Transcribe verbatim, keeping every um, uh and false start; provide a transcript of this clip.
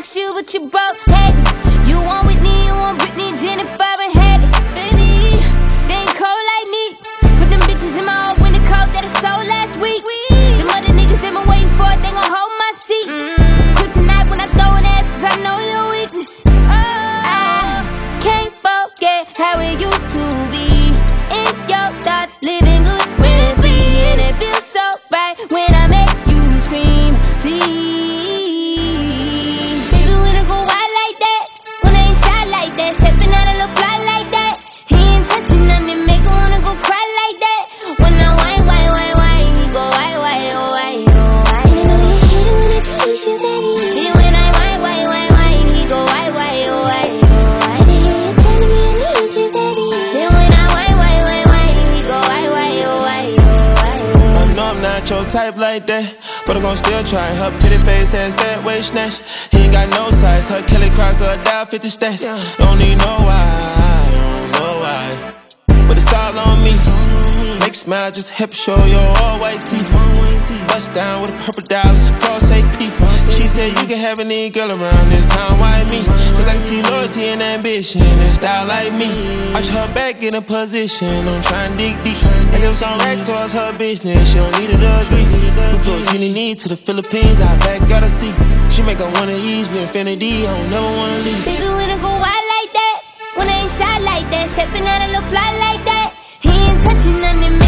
ask you what you broke, hey. You want Whitney, you want Britney, Jennifer, and Hattie, baby. They ain't cold like me. Put them bitches in my old winter coat that I sold last week. Them other niggas, they been waiting for it, they gon' hold my seat. Mm. Kryptonite when I throw an ass, cause I know your weakness. Oh. I can't forget how it used to be. In your thoughts, living good, rent free. And it feels so right when I make you scream, please. Baby, when I go wild like that, when I ain't shy like that, stepping out a little fly like that. He ain't touching nothing, make her wanna go cry like that. When I whine, whine, whine, whine, he go whine, whine, oh, whine, oh, whine. You know you hate it when I tease you, baby. See, when I whine, whine, whine, whine, he go whine, whine, oh, whine, oh, whine. You know you're telling me I need you, baby. See, when I whine, whine, whine, whine, he go whine, whine, oh, whine, oh, whine. I know I'm not your type like that, but I'm gon' still try. Her pretty face has fat waist snatch. He ain't got no size. Her Kelly Crocker down fifty stacks. You don't need no why, you don't know why, but it's all on me. Make smile, just hip show your all white teeth. Bust down with a purple dollars cross A P. She said you can have any girl around this time, why me? Cause I can see loyalty and ambition and style like me. Watch her back in a position, I'm trying to dig deep. I give some racks towards her business, she don't need it to agree. We flew Genie need to the Philippines, I back gotta see. She make her one of these with infinity, I don't never wanna leave. Baby, when I go wild like that, when I ain't shy like that, stepping out a little fly like that. He ain't touching nothing.